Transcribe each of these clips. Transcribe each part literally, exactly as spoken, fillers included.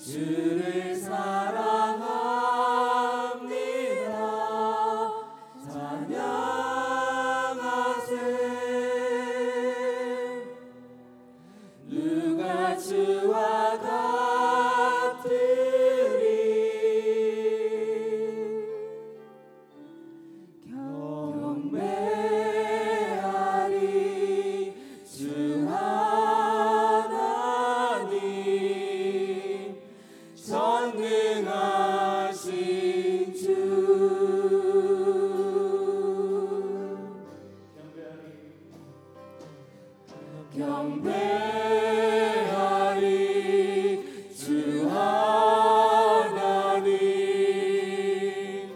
주를 사랑합니다. 찬양하세. 누가 주와 같으리. 경배하리 주 하나님 전능하신 주. 경배하리 주 하나님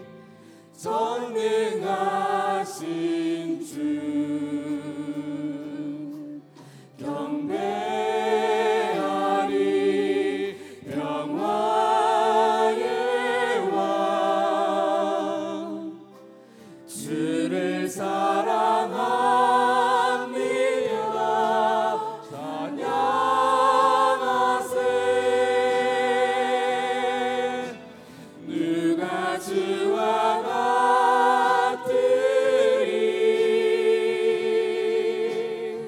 전능하신 주. 경배하리 평화의 왕 주를 사랑합니다. 찬양하세. 누가 주와 같으리.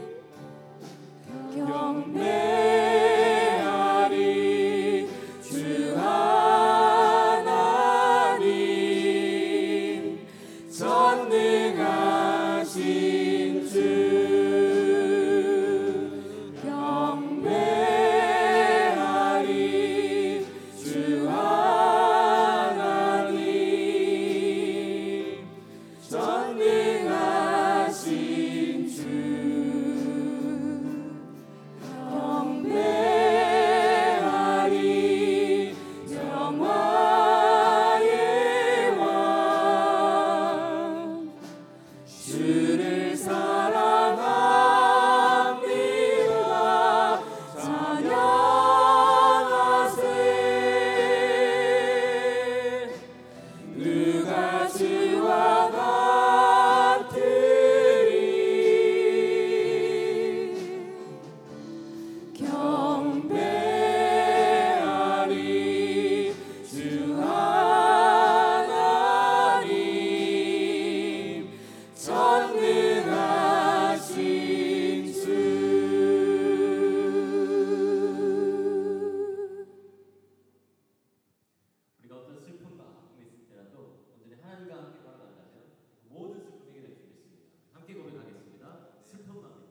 경배하리 주 하나님 전능하신 주. 경배하리 주 하나님 전능하신 주. 경배하리 영화의 왕 주를 사랑합니다. 찬양하세. 누가 주와 같으리. 경배하리 주 하나님 전능하신 주. 우리가 어떤 슬픈 마음이 있을 때라도 온전히 하나님과 함께 걸어간다면 모든 슬픔이 해결될 수 있습니다. 함께 고백하겠습니다. 슬픈 마음입니다.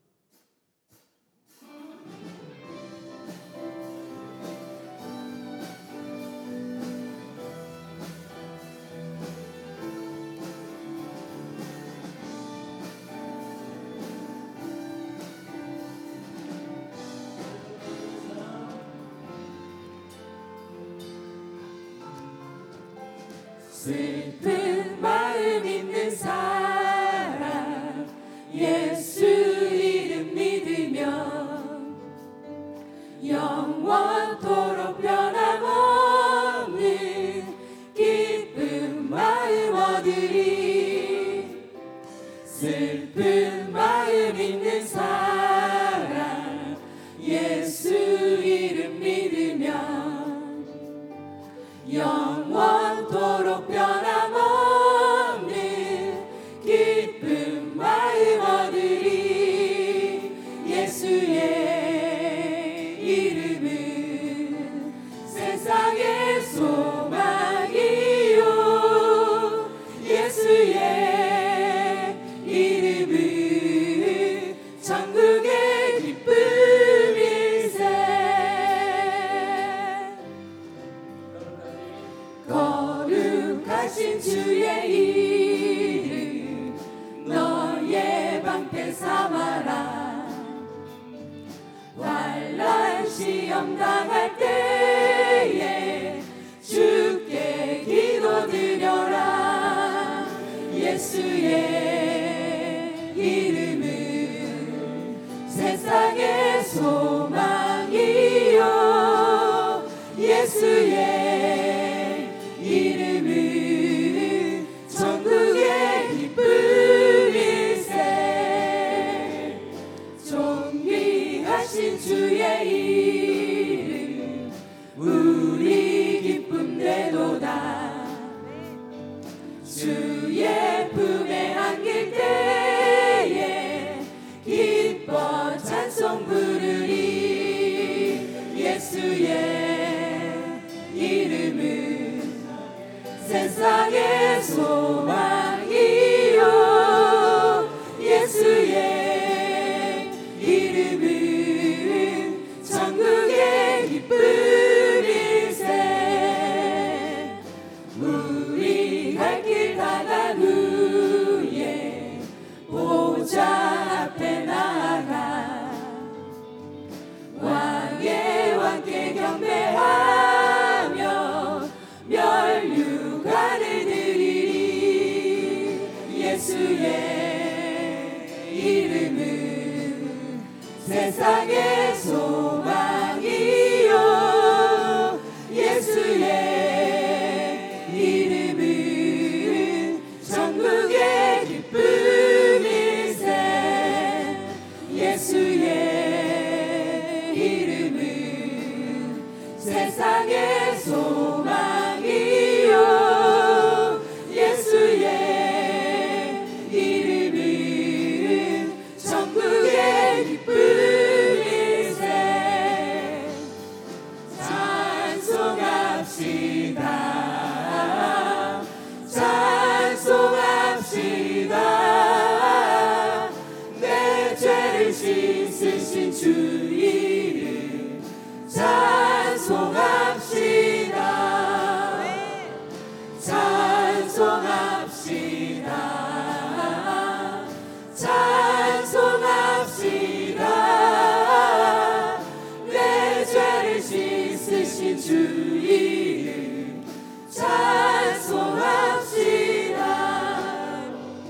슬픈 마음 있는 사람 예수 이름 믿으면 영원토록 변함없는 기쁜 마음 얻으리. 슬픈 마음 있는 사람 예수 이름 믿으면 영원토록 변함없는 기쁜 마음 얻으리. 예수의 이름은 세상의 소망이요. 예수의 이름은 천국의 기쁨일세. 거룩하신 주의 이름 너의 방패 삼아라. 환난 시험 당할 때에 주께 기도드려라. 예수의 이름은 세상의 소망이요. 예수의 이름은 천국의 기쁨일세. 존귀하신 주의 이름 세상의 소망이요 예수의 이름은 천국의 기쁨일세. 찬송합시다 찬송합시다 내 죄를 씻으신 주 이름 찬송합시다 찬송합시다 찬송합시다 내 죄를 씻으신 주 이름 찬송합시다.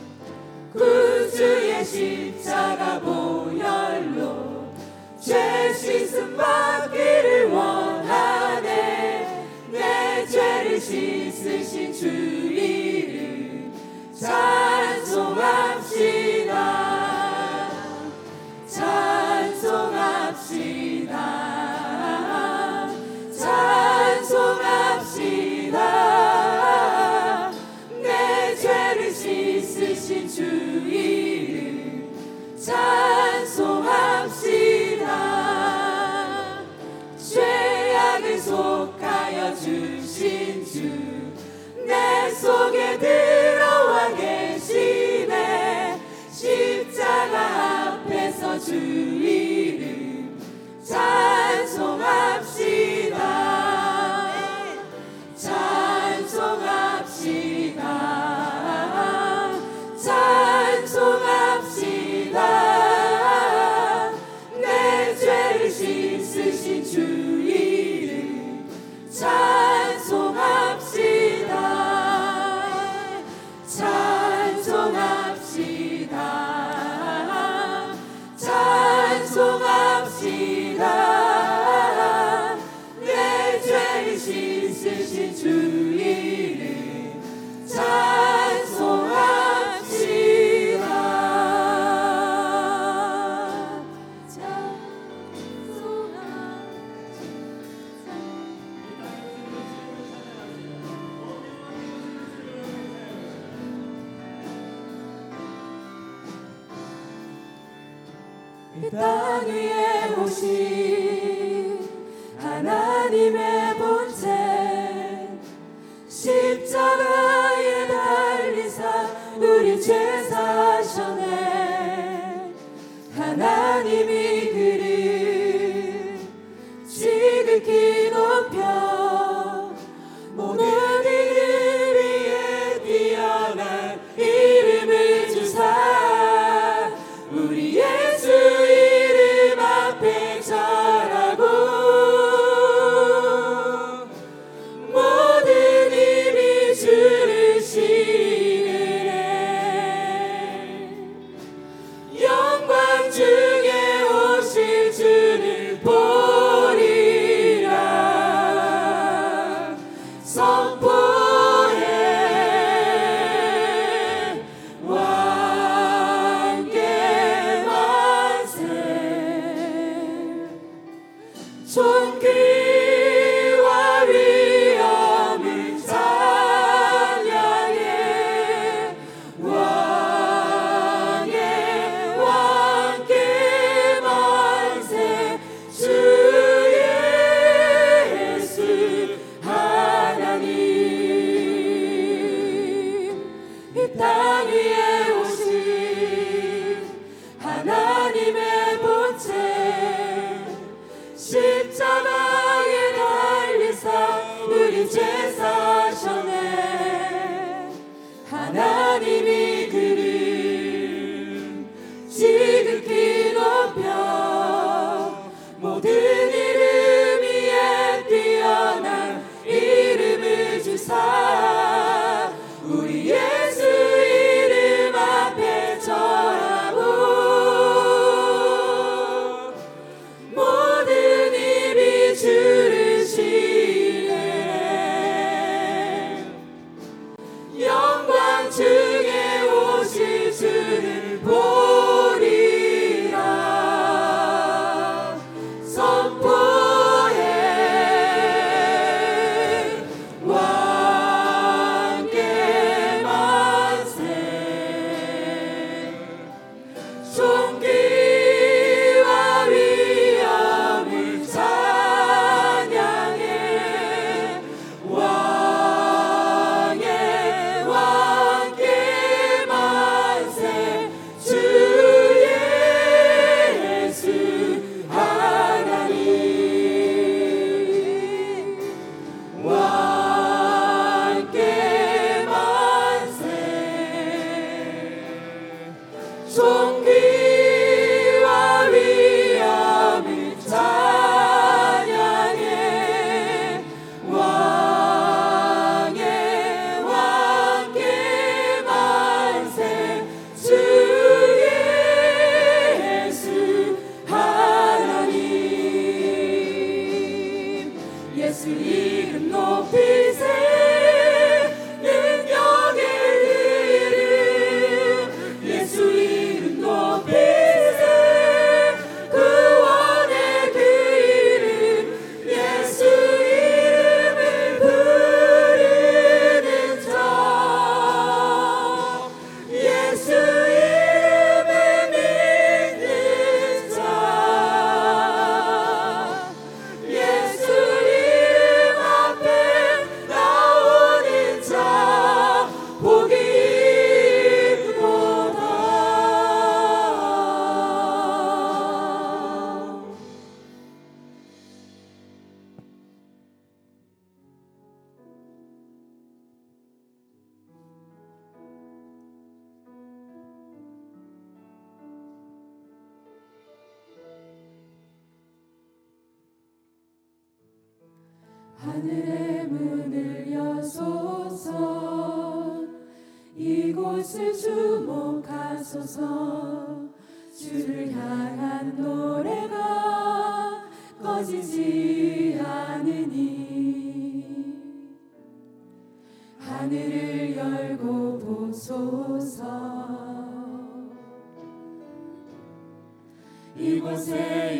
구주의 십자가 보혈로 죄 씻음 받기를 원하네. 내 죄를 씻으신 주 이름 찬송합시다 찬송합시다 찬송합시다 내 죄를 씻으신 주 이름 찬송합시다. 죄악을 속하여 주신 주 내 속에 들어와 계시네. 십자가 앞에서 주 이름 찬송합시다 찬송합시다 찬송합시다 내 죄를 씻으신 주 이름 찬송합시다 찬송합시다 찬송합시다 내 죄를 씻으신 주 이름 찬송합시다 이 땅 위에 오신 하나님의 본체 십자가에 달리사 우리 죄 사셨네. 하나님이 그를 지극히 높여 모든 이름 위에 뛰어난 이름을 주사 우리 예수 이름 앞에 절하고 이름 높이세 능력의 이름 예수 이름 높이세 구원의 그 이름 예수 이름을 부르는 자 예수 이름을 믿는 자 예수 이름 앞에 나오는 자 복이 있도다. 하늘의 문을 여소서 이곳을 주목하소서 주를 향한 노래가 꺼지지 않으니 하늘을 열고 보소서 이곳에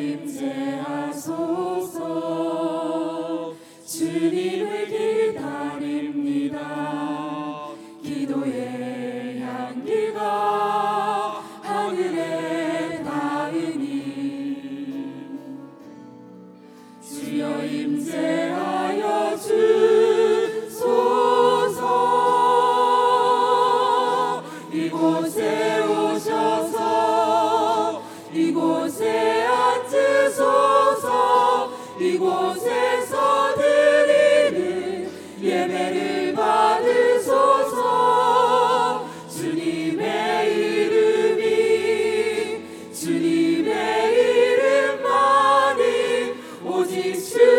임재하소서 주님을 기다립니다. 기도의 향기가 하늘에 닿으니 주여 임재하여 주소서 이곳에 오셔서 이곳에 앉으소서 이곳에서 드리는 예배를 받으소서 주님의 이름이 주님의 이름만이 오직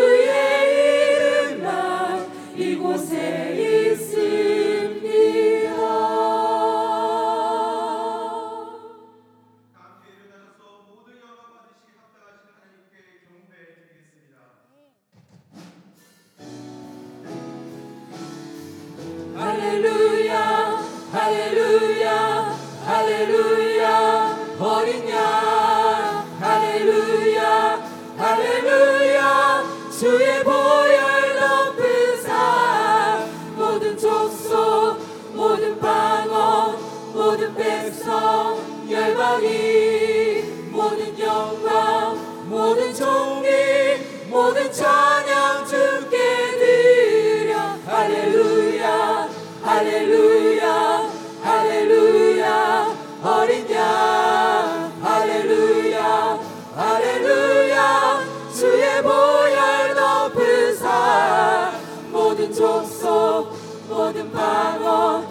주의 이름만 이곳에 있습니다. 함께 일어나셔서 모든 영광 받으시기 합당하신 하나님께 경배 드리겠습니다. 할렐루야 할렐루야 할렐루야 어린 양 할렐루야 할렐루야 주의 보혈 높은 산 모든 족속 모든 방언 모든 백성 열방이 모든 영광 모든 종기 모든 찬양 주께 드려 할렐루야 할렐루야 할렐루야 어린 양 할렐루야 할렐루야 주의 보혈 높은 산 모든 족속 모든 방언